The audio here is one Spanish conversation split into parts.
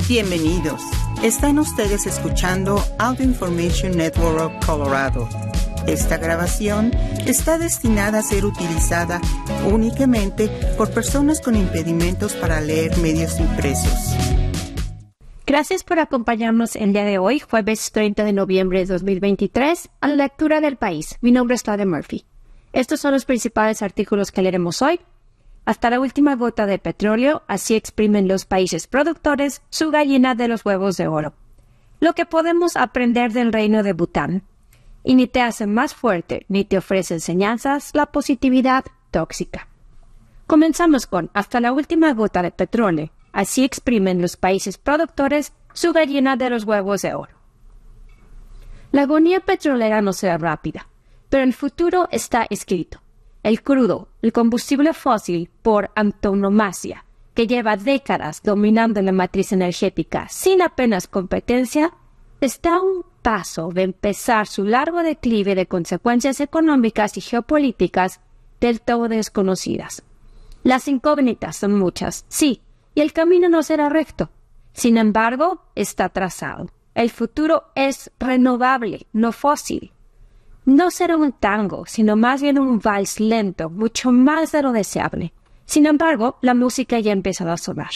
Bienvenidos. Están ustedes escuchando Audio Information Network of Colorado. Esta grabación está destinada a ser utilizada únicamente por personas con impedimentos para leer medios impresos. Gracias por acompañarnos el día de hoy, jueves 30 de noviembre de 2023, a la lectura del país. Mi nombre es Claudia Murphy. Estos son los principales artículos que leeremos hoy. Hasta la última gota de petróleo, así exprimen los países productores su gallina de los huevos de oro. Lo que podemos aprender del reino de Bután. Y ni te hace más fuerte, ni te ofrece enseñanzas, la positividad tóxica. Comenzamos con hasta la última gota de petróleo, así exprimen los países productores su gallina de los huevos de oro. La agonía petrolera no será rápida, pero el futuro está escrito. El crudo, el combustible fósil por antonomasia, que lleva décadas dominando la matriz energética sin apenas competencia, está a un paso de empezar su largo declive de consecuencias económicas y geopolíticas del todo desconocidas. Las incógnitas son muchas, sí, y el camino no será recto. Sin embargo, está trazado. El futuro es renovable, no fósil. No será un tango, sino más bien un vals lento, mucho más de lo deseable. Sin embargo, la música ya ha empezado a sonar.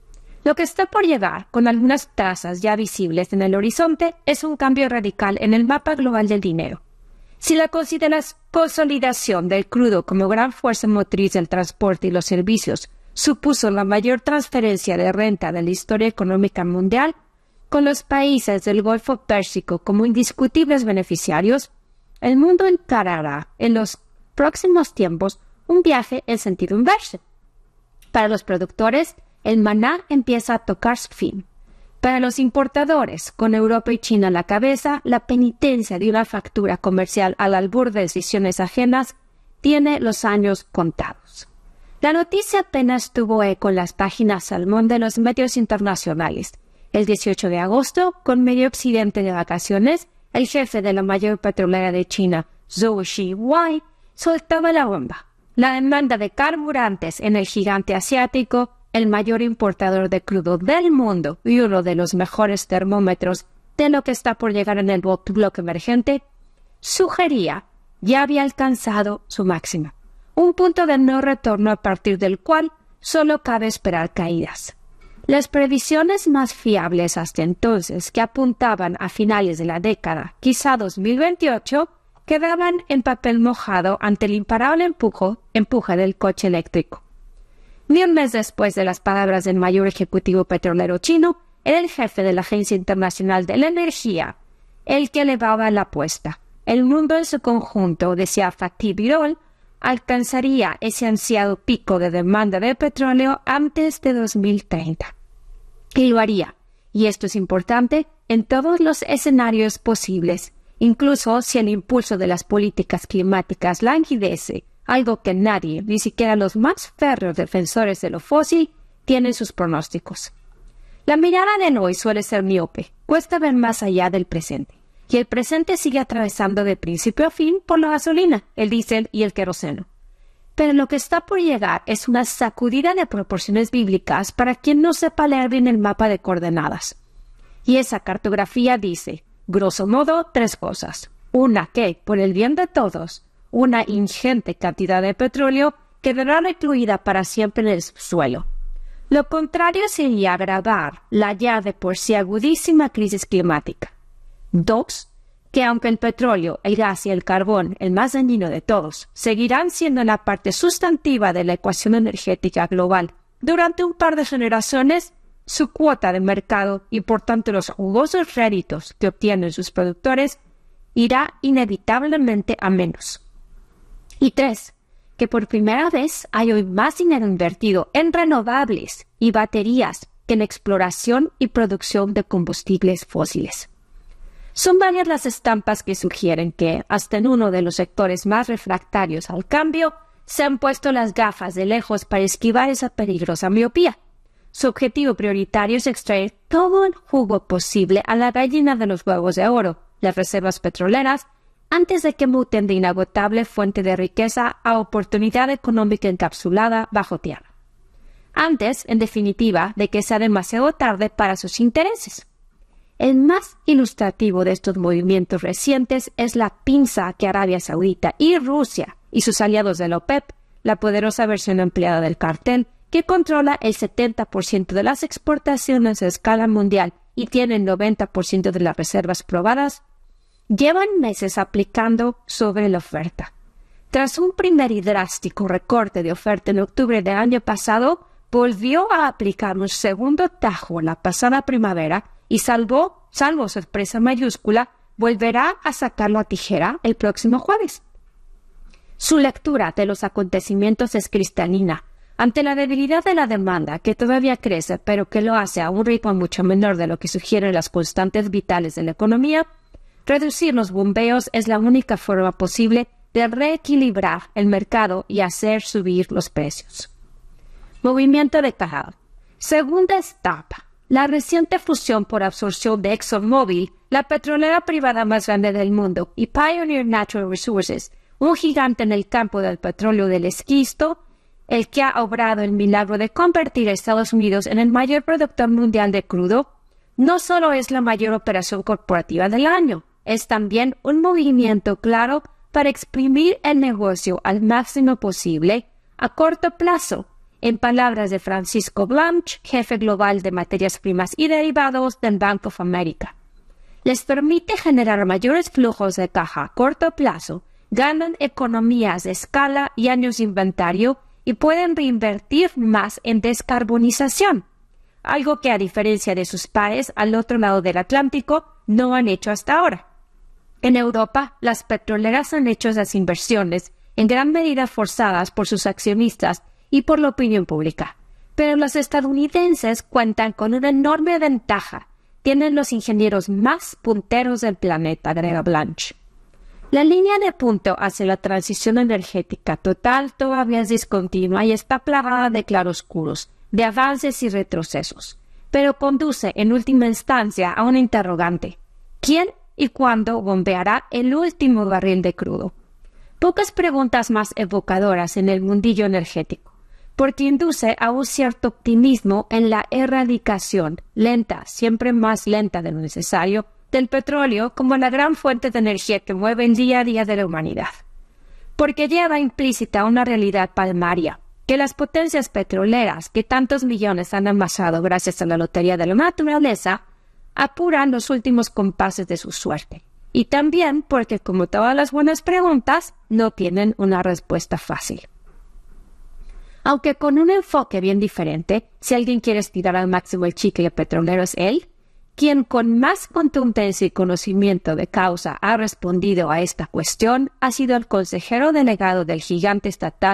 Lo que está por llegar, con algunas trazas ya visibles en el horizonte, es un cambio radical en el mapa global del dinero. Si la consolidación del crudo como gran fuerza motriz del transporte y los servicios supuso la mayor transferencia de renta de la historia económica mundial, con los países del Golfo Pérsico como indiscutibles beneficiarios, el mundo encarará en los próximos tiempos un viaje en sentido inverso. Para los productores, el maná empieza a tocar su fin. Para los importadores, con Europa y China a la cabeza, la penitencia de una factura comercial al albur de decisiones ajenas tiene los años contados. La noticia apenas tuvo eco en las páginas salmón de los medios internacionales. El 18 de agosto, con medio occidente de vacaciones, el jefe de la mayor petrolera de China, Zhou Xiwei, soltaba la bomba. La demanda de carburantes en el gigante asiático, el mayor importador de crudo del mundo y uno de los mejores termómetros de lo que está por llegar en el bloque emergente, sugería ya había alcanzado su máxima, un punto de no retorno a partir del cual solo cabe esperar caídas. Las previsiones más fiables hasta entonces, que apuntaban a finales de la década, quizá 2028, quedaban en papel mojado ante el imparable empuje del coche eléctrico. Ni un mes después de las palabras del mayor ejecutivo petrolero chino, era el jefe de la Agencia Internacional de la Energía el que elevaba la apuesta. El mundo en su conjunto, decía Fatih Birol, alcanzaría ese ansiado pico de demanda de petróleo antes de 2030. Y lo haría, y esto es importante, en todos los escenarios posibles, incluso si el impulso de las políticas climáticas languidece, algo que nadie, ni siquiera los más férreos defensores de lo fósil, tienen sus pronósticos. La mirada del hoy suele ser miope, cuesta ver más allá del presente. Y el presente sigue atravesando de principio a fin por la gasolina, el diésel y el queroseno. Pero lo que está por llegar es una sacudida de proporciones bíblicas para quien no sepa leer bien el mapa de coordenadas. Y esa cartografía dice, grosso modo, tres cosas. Una, que, por el bien de todos, una ingente cantidad de petróleo quedará recluida para siempre en el subsuelo. Lo contrario sería agravar la ya de por sí agudísima crisis climática. 2. Que aunque el petróleo, el gas y el carbón, el más dañino de todos, seguirán siendo la parte sustantiva de la ecuación energética global durante un par de generaciones, su cuota de mercado y por tanto los jugosos réditos que obtienen sus productores irá inevitablemente a menos. Y 3. Que por primera vez hay hoy más dinero invertido en renovables y baterías que en exploración y producción de combustibles fósiles. Son varias las estampas que sugieren que, hasta en uno de los sectores más refractarios al cambio, se han puesto las gafas de lejos para esquivar esa peligrosa miopía. Su objetivo prioritario es extraer todo el jugo posible a la gallina de los huevos de oro, las reservas petroleras, antes de que muten de inagotable fuente de riqueza a oportunidad económica encapsulada bajo tierra. antes, en definitiva, de que sea demasiado tarde para sus intereses. El más ilustrativo de estos movimientos recientes es la pinza que Arabia Saudita y Rusia y sus aliados de la OPEP, la poderosa versión ampliada del cartel, que controla el 70% de las exportaciones a escala mundial y tiene el 90% de las reservas probadas, llevan meses aplicando sobre la oferta. Tras un primer y drástico recorte de oferta en octubre del año pasado, volvió a aplicar un segundo tajo la pasada primavera y salvo sorpresa mayúscula, volverá a sacar la tijera el próximo jueves. Su lectura de los acontecimientos es cristalina. Ante la debilidad de la demanda, que todavía crece, pero que lo hace a un ritmo mucho menor de lo que sugieren las constantes vitales de la economía, reducir los bombeos es la única forma posible de reequilibrar el mercado y hacer subir los precios. Movimiento de caja. Segunda etapa. La reciente fusión por absorción de ExxonMobil, la petrolera privada más grande del mundo, y Pioneer Natural Resources, un gigante en el campo del petróleo del esquisto, el que ha obrado el milagro de convertir a Estados Unidos en el mayor productor mundial de crudo, no solo es la mayor operación corporativa del año, es también un movimiento claro para exprimir el negocio al máximo posible a corto plazo, en palabras de Francisco Blanch, jefe global de materias primas y derivados del Bank of America. Les permite generar mayores flujos de caja a corto plazo, ganan economías de escala y años de inventario y pueden reinvertir más en descarbonización, algo que a diferencia de sus pares al otro lado del Atlántico no han hecho hasta ahora. En Europa, las petroleras han hecho esas inversiones, en gran medida forzadas por sus accionistas y por la opinión pública. Pero los estadounidenses cuentan con una enorme ventaja. Tienen los ingenieros más punteros del planeta, agrega Blanch. La línea de punto hacia la transición energética total todavía es discontinua y está plagada de claroscuros, de avances y retrocesos, pero conduce en última instancia a una interrogante. ¿Quién y cuándo bombeará el último barril de crudo? Pocas preguntas más evocadoras en el mundillo energético, porque induce a un cierto optimismo en la erradicación lenta, siempre más lenta de lo necesario, del petróleo como la gran fuente de energía que mueve el día a día de la humanidad. Porque lleva implícita una realidad palmaria, que las potencias petroleras que tantos millones han amasado gracias a la lotería de la naturaleza, apuran los últimos compases de su suerte. Y también porque, como todas las buenas preguntas, no tienen una respuesta fácil. Aunque con un enfoque bien diferente, si alguien quiere estirar al máximo el chicle petrolero es él, quien con más contundencia y conocimiento de causa ha respondido a esta cuestión ha sido el consejero delegado del gigante estatal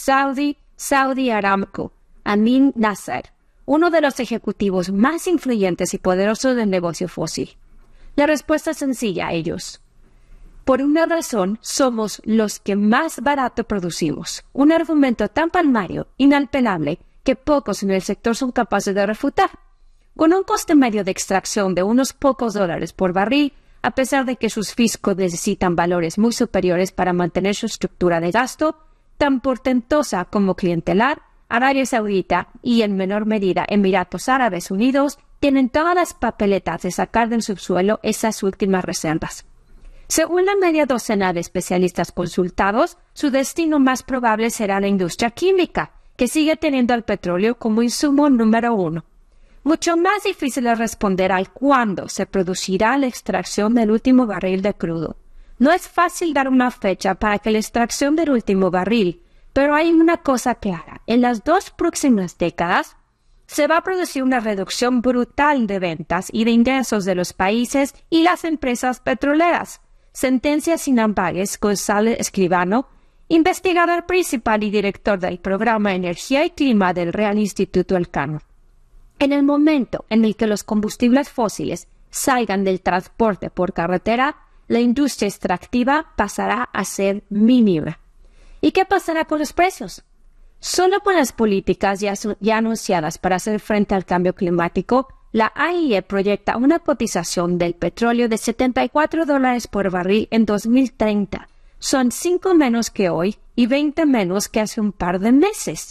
Saudi Aramco, Amin Nasser, uno de los ejecutivos más influyentes y poderosos del negocio fósil. La respuesta es sencilla a ellos. Por una razón, somos los que más barato producimos. Un argumento tan palmario, inapelable, que pocos en el sector son capaces de refutar. Con un coste medio de extracción de unos pocos dólares por barril, a pesar de que sus fiscos necesitan valores muy superiores para mantener su estructura de gasto, tan portentosa como clientelar, Arabia Saudita y, en menor medida, Emiratos Árabes Unidos tienen todas las papeletas de sacar del subsuelo esas últimas reservas. Según la media docena de especialistas consultados, su destino más probable será la industria química, que sigue teniendo al petróleo como insumo número uno. Mucho más difícil es responder al cuándo se producirá la extracción del último barril de crudo. No es fácil dar una fecha para que la extracción del último barril, pero hay una cosa clara. En las 2 próximas décadas se va a producir una reducción brutal de ventas y de ingresos de los países y las empresas petroleras. Sentencia sin ambages González Escribano, investigador principal y director del programa Energía y Clima del Real Instituto Elcano. En el momento en el que los combustibles fósiles salgan del transporte por carretera, la industria extractiva pasará a ser mínima. ¿Y qué pasará con los precios? Solo con las políticas ya anunciadas para hacer frente al cambio climático, la AIE proyecta una cotización del petróleo de $74 por barril en 2030. Son 5 menos que hoy y 20 menos que hace un par de meses.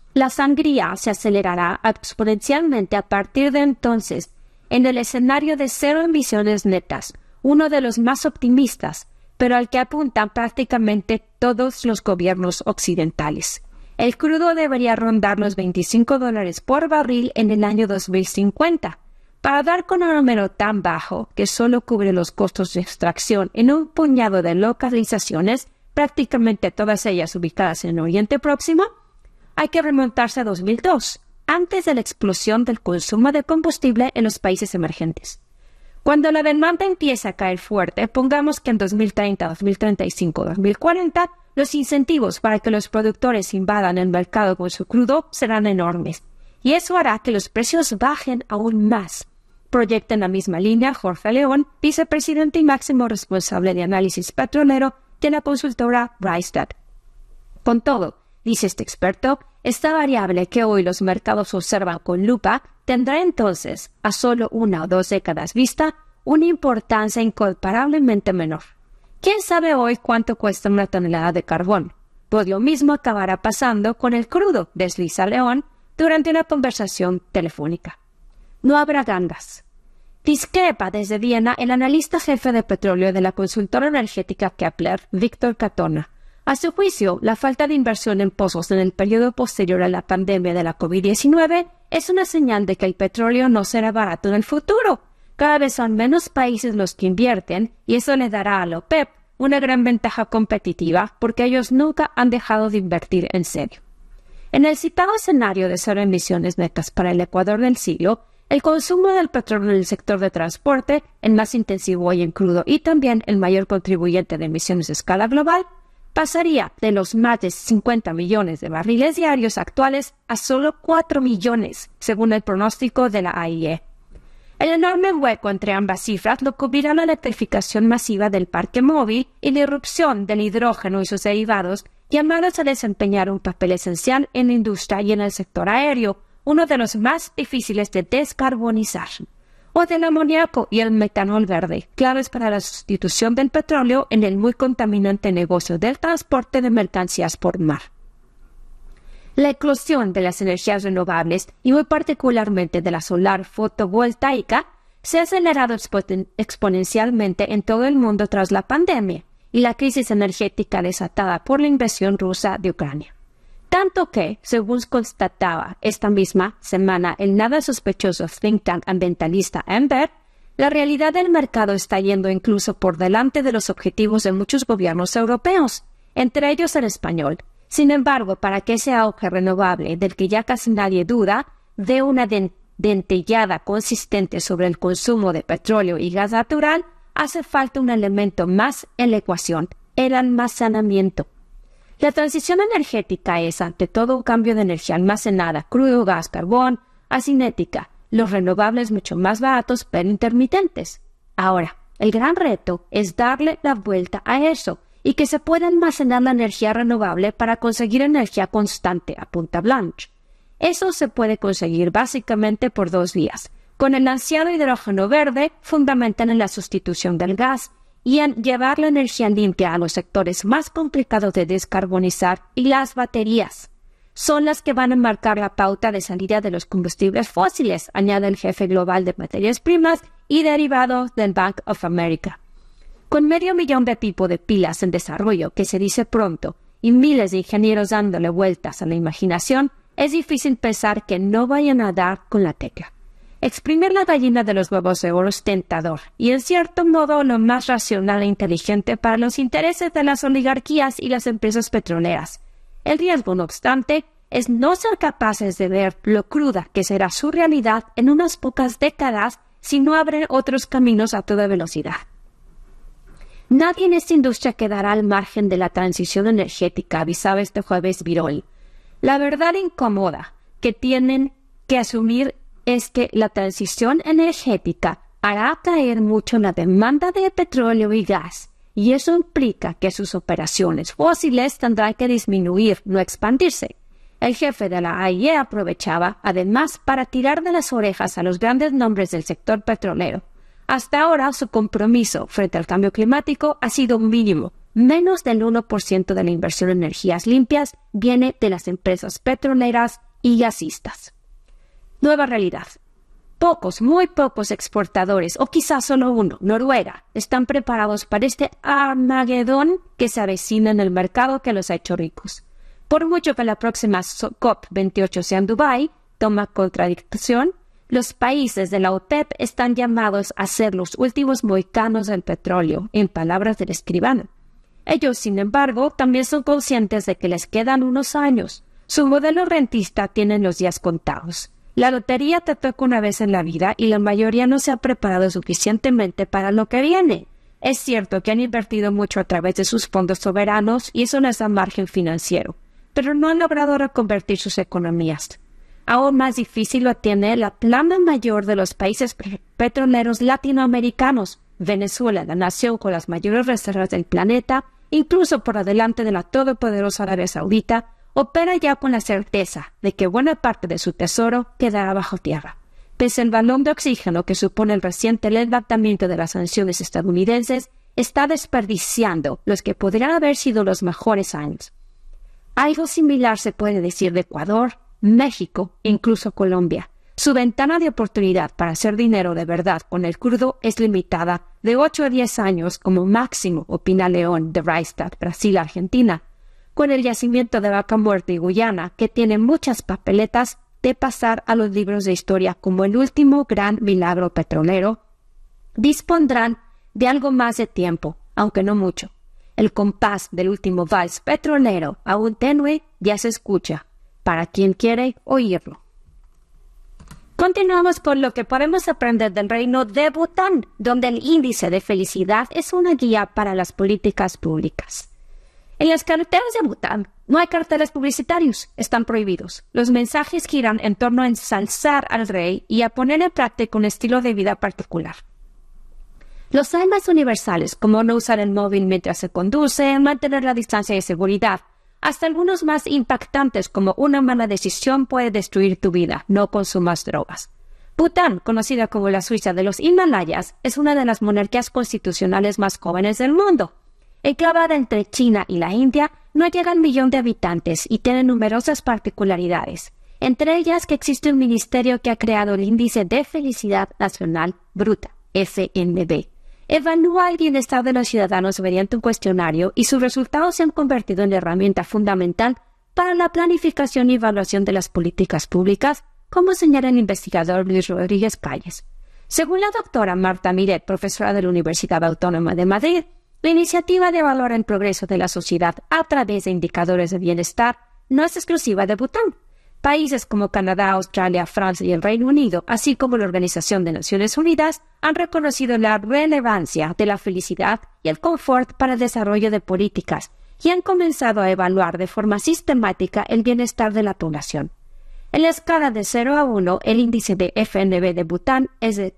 La sangría se acelerará exponencialmente a partir de entonces en el escenario de cero emisiones netas, uno de los más optimistas, pero al que apuntan prácticamente todos los gobiernos occidentales. El crudo debería rondar los $25 por barril en el año 2050. Para dar con un número tan bajo que solo cubre los costos de extracción en un puñado de localizaciones, prácticamente todas ellas ubicadas en el Oriente Próximo, hay que remontarse a 2002, antes de la explosión del consumo de combustible en los países emergentes. Cuando la demanda empieza a caer fuerte, pongamos que en 2030, 2035, 2040, los incentivos para que los productores invadan el mercado con su crudo serán enormes, y eso hará que los precios bajen aún más. Proyecta en la misma línea Jorge León, vicepresidente y máximo responsable de análisis petrolero de la consultora Rystad. Con todo, dice este experto, esta variable que hoy los mercados observan con lupa tendrá entonces, a solo 1 o 2 décadas vista, una importancia incomparablemente menor. ¿Quién sabe hoy cuánto cuesta una tonelada de carbón? Pues lo mismo acabará pasando con el crudo, desliza León durante una conversación telefónica. No habrá gangas. Discrepa desde Viena el analista jefe de petróleo de la consultora energética Kepler, Víctor Catona. A su juicio, la falta de inversión en pozos en el periodo posterior a la pandemia de la COVID-19 es una señal de que el petróleo no será barato en el futuro. Cada vez son menos países los que invierten y eso le dará a la OPEP una gran ventaja competitiva porque ellos nunca han dejado de invertir en serio. En el citado escenario de cero emisiones netas para el Ecuador del siglo, el consumo del petróleo en el sector de transporte, el más intensivo hoy en crudo y también el mayor contribuyente de emisiones a escala global, pasaría de los más de 50 millones de barriles diarios actuales a solo 4 millones, según el pronóstico de la AIE. El enorme hueco entre ambas cifras lo cubrirá la electrificación masiva del parque móvil y la irrupción del hidrógeno y sus derivados, llamados a desempeñar un papel esencial en la industria y en el sector aéreo, uno de los más difíciles de descarbonizar, o del amoníaco y el metanol verde, claves para la sustitución del petróleo en el muy contaminante negocio del transporte de mercancías por mar. La eclosión de las energías renovables, y muy particularmente de la solar fotovoltaica, se ha acelerado exponencialmente en todo el mundo tras la pandemia y la crisis energética desatada por la invasión rusa de Ucrania. Tanto que, según constataba esta misma semana el nada sospechoso think tank ambientalista Ember, la realidad del mercado está yendo incluso por delante de los objetivos de muchos gobiernos europeos, entre ellos el español. Sin embargo, para que ese auge renovable, del que ya casi nadie duda, dé una dentellada consistente sobre el consumo de petróleo y gas natural, hace falta un elemento más en la ecuación, el almacenamiento. La transición energética es, ante todo, un cambio de energía almacenada, crudo, gas, carbón, a cinética, los renovables mucho más baratos pero intermitentes. Ahora, el gran reto es darle la vuelta a eso y que se pueda almacenar la energía renovable para conseguir energía constante a punta blanche. Eso se puede conseguir básicamente por 2 vías, con el ansiado hidrógeno verde, fundamental en la sustitución del gas, y en llevar la energía limpia a los sectores más complicados de descarbonizar, y las baterías son las que van a marcar la pauta de salida de los combustibles fósiles, añade el jefe global de materias primas y derivados del Bank of America. Con 500,000 de tipos de pilas en desarrollo, que se dice pronto, y miles de ingenieros dándole vueltas a la imaginación, es difícil pensar que no vayan a dar con la tecla. Exprimir la gallina de los huevos de oro es tentador y, en cierto modo, lo más racional e inteligente para los intereses de las oligarquías y las empresas petroleras. El riesgo, no obstante, es no ser capaces de ver lo cruda que será su realidad en unas pocas décadas si no abren otros caminos a toda velocidad. Nadie en esta industria quedará al margen de la transición energética, avisaba este jueves Birol. La verdad incómoda que tienen que asumir es que la transición energética hará caer mucho la demanda de petróleo y gas, y eso implica que sus operaciones fósiles tendrán que disminuir, no expandirse. El jefe de la AIE aprovechaba, además, para tirar de las orejas a los grandes nombres del sector petrolero. Hasta ahora, su compromiso frente al cambio climático ha sido mínimo, menos del 1% de la inversión en energías limpias viene de las empresas petroleras y gasistas. Nueva realidad. Pocos, muy pocos exportadores, o quizás solo uno, Noruega, están preparados para este Armagedón que se avecina en el mercado que los ha hecho ricos. Por mucho que la próxima COP28 sea en Dubái, toma contradicción, los países de la OPEP están llamados a ser los últimos mohicanos del petróleo, en palabras del escribano. Ellos, sin embargo, también son conscientes de que les quedan unos años. Su modelo rentista tiene los días contados. La lotería te toca una vez en la vida y la mayoría no se ha preparado suficientemente para lo que viene. Es cierto que han invertido mucho a través de sus fondos soberanos y eso les da margen financiero, pero no han logrado reconvertir sus economías. Aún más difícil lo tiene la plana mayor de los países petroleros latinoamericanos. Venezuela, la nación con las mayores reservas del planeta, incluso por delante de la todopoderosa Arabia Saudita, opera ya con la certeza de que buena parte de su tesoro quedará bajo tierra. Pese al balón de oxígeno que supone el reciente levantamiento de las sanciones estadounidenses, está desperdiciando los que podrían haber sido los mejores años. Algo similar se puede decir de Ecuador, México e incluso Colombia. Su ventana de oportunidad para hacer dinero de verdad con el crudo es limitada de 8 a 10 años como máximo, opina León de Rystad, Brasil, Argentina, con el yacimiento de Vaca Muerta y Guyana, que tiene muchas papeletas de pasar a los libros de historia como el último gran milagro petrolero, dispondrán de algo más de tiempo, aunque no mucho. El compás del último vals petrolero, aún tenue, ya se escucha, para quien quiere oírlo. Continuamos con lo que podemos aprender del reino de Bután, donde el índice de felicidad es una guía para las políticas públicas. En las carreteras de Bután no hay carteles publicitarios, están prohibidos. Los mensajes giran en torno a ensalzar al rey y a poner en práctica un estilo de vida particular. Los hay más universales, como no usar el móvil mientras se conduce, mantener la distancia de seguridad, hasta algunos más impactantes como una mala decisión puede destruir tu vida, no consumas drogas. Bután, conocida como la Suiza de los Himalayas, es una de las monarquías constitucionales más jóvenes del mundo. Enclavada entre China y la India, no llega al 1.000.000 de habitantes y tiene numerosas particularidades, entre ellas que existe un ministerio que ha creado el Índice de Felicidad Nacional Bruta, FNB. Evalúa el bienestar de los ciudadanos mediante un cuestionario y sus resultados se han convertido en la herramienta fundamental para la planificación y evaluación de las políticas públicas, como señala el investigador Luis Rodríguez Calles. Según la doctora Marta Miret, profesora de la Universidad Autónoma de Madrid, la iniciativa de evaluar el progreso de la sociedad a través de indicadores de bienestar no es exclusiva de Bután. Países como Canadá, Australia, Francia y el Reino Unido, así como la Organización de Naciones Unidas, han reconocido la relevancia de la felicidad y el confort para el desarrollo de políticas y han comenzado a evaluar de forma sistemática el bienestar de la población. En la escala de 0 a 1, el índice de FNB de Bután es de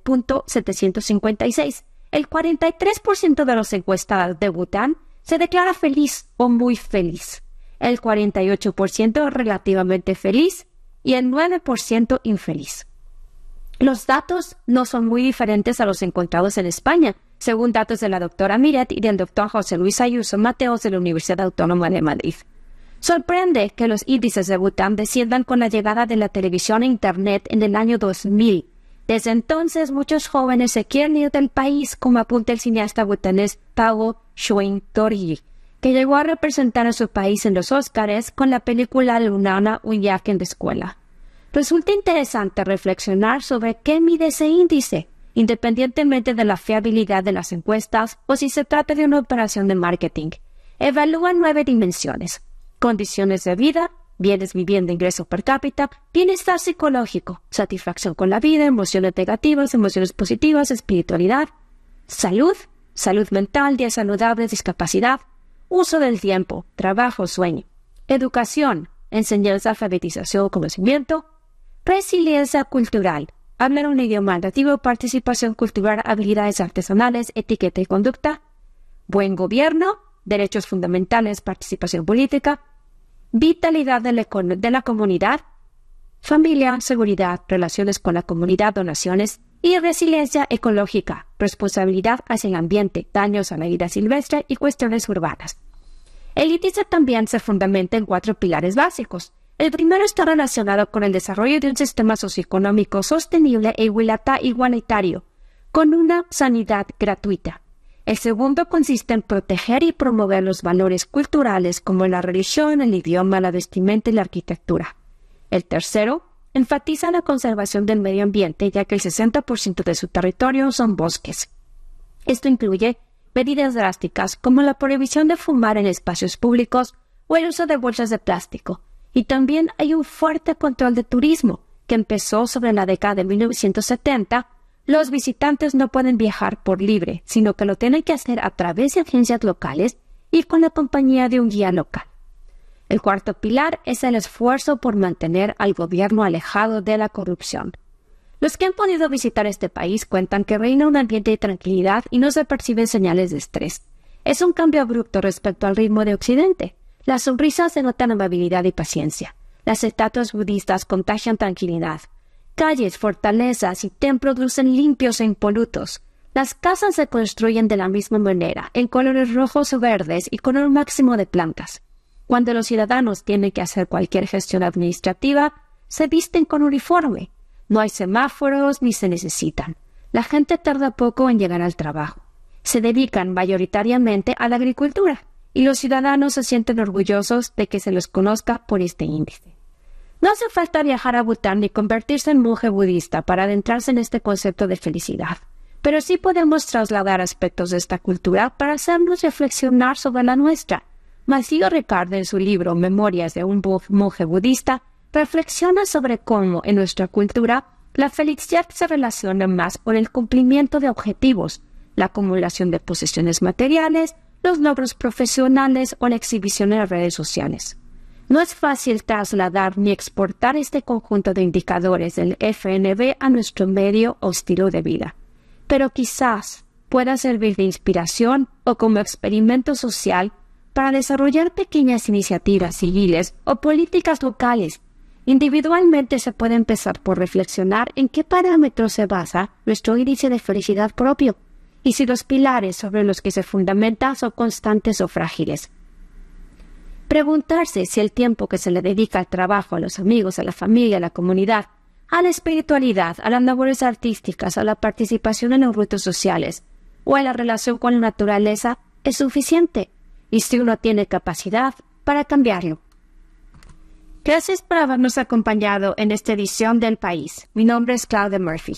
.756. El 43% de los encuestados de Bután se declara feliz o muy feliz. El 48% relativamente feliz y el 9% infeliz. Los datos no son muy diferentes a los encontrados en España, según datos de la doctora Miret y del doctor José Luis Ayuso Mateos de la Universidad Autónoma de Madrid. Sorprende que los índices de Bután desciendan con la llegada de la televisión e Internet en el año 2000. Desde entonces, muchos jóvenes se quieren ir del país, como apunta el cineasta butanés Pao Xuan-Toryi, que llegó a representar a su país en los Óscares con la película Lunana, un viaje en la escuela. Resulta interesante reflexionar sobre qué mide ese índice, independientemente de la fiabilidad de las encuestas o si se trata de una operación de marketing. Evalúa 9 dimensiones: condiciones de vida, bienes, vivienda, ingreso per cápita, bienestar psicológico, satisfacción con la vida, emociones negativas, emociones positivas, espiritualidad, salud, salud mental, días saludables, discapacidad, uso del tiempo, trabajo, sueño, educación, enseñanza, alfabetización, conocimiento, resiliencia cultural, hablar un idioma nativo, participación cultural, habilidades artesanales, etiqueta y conducta, buen gobierno, derechos fundamentales, participación política, vitalidad de la comunidad, familia, seguridad, relaciones con la comunidad, donaciones, y resiliencia ecológica, responsabilidad hacia el ambiente, daños a la vida silvestre y cuestiones urbanas. El índice también se fundamenta en 4 pilares básicos. El primero está relacionado con el desarrollo de un sistema socioeconómico sostenible e igualitario, con una sanidad gratuita. El segundo consiste en proteger y promover los valores culturales como la religión, el idioma, la vestimenta y la arquitectura. El tercero enfatiza la conservación del medio ambiente, ya que el 60% de su territorio son bosques. Esto incluye medidas drásticas como la prohibición de fumar en espacios públicos o el uso de bolsas de plástico. Y también hay un fuerte control de turismo, que empezó sobre la década de 1970. Los visitantes no pueden viajar por libre, sino que lo tienen que hacer a través de agencias locales y con la compañía de un guía local. El cuarto pilar es el esfuerzo por mantener al gobierno alejado de la corrupción. Los que han podido visitar este país cuentan que reina un ambiente de tranquilidad y no se perciben señales de estrés. Es un cambio abrupto respecto al ritmo de Occidente. Las sonrisas denotan amabilidad y paciencia. Las estatuas budistas contagian tranquilidad. Calles, fortalezas y templos lucen limpios e impolutos. Las casas se construyen de la misma manera, en colores rojos o verdes y con un máximo de plantas. Cuando los ciudadanos tienen que hacer cualquier gestión administrativa, se visten con uniforme. No hay semáforos ni se necesitan. La gente tarda poco en llegar al trabajo. Se dedican mayoritariamente a la agricultura y los ciudadanos se sienten orgullosos de que se los conozca por este índice. No hace falta viajar a Bután ni convertirse en monje budista para adentrarse en este concepto de felicidad, pero sí podemos trasladar aspectos de esta cultura para hacernos reflexionar sobre la nuestra. Matthew Ricard, en su libro Memorias de un monje budista, reflexiona sobre cómo, en nuestra cultura, la felicidad se relaciona más con el cumplimiento de objetivos, la acumulación de posesiones materiales, los logros profesionales o la exhibición en las redes sociales. No es fácil trasladar ni exportar este conjunto de indicadores del FNB a nuestro medio o estilo de vida, pero quizás pueda servir de inspiración o como experimento social para desarrollar pequeñas iniciativas civiles o políticas locales. Individualmente se puede empezar por reflexionar en qué parámetros se basa nuestro índice de felicidad propio y si los pilares sobre los que se fundamenta son constantes o frágiles. Preguntarse si el tiempo que se le dedica al trabajo, a los amigos, a la familia, a la comunidad, a la espiritualidad, a las labores artísticas, a la participación en los ritos sociales o a la relación con la naturaleza es suficiente y si uno tiene capacidad para cambiarlo. Gracias por habernos acompañado en esta edición del País. Mi nombre es Claudia Murphy.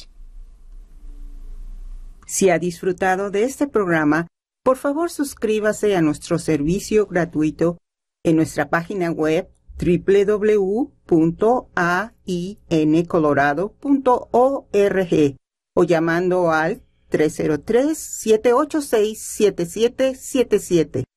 Si ha disfrutado de este programa, por favor suscríbase a nuestro servicio gratuito en nuestra página web www.aincolorado.org o llamando al 303-786-7777.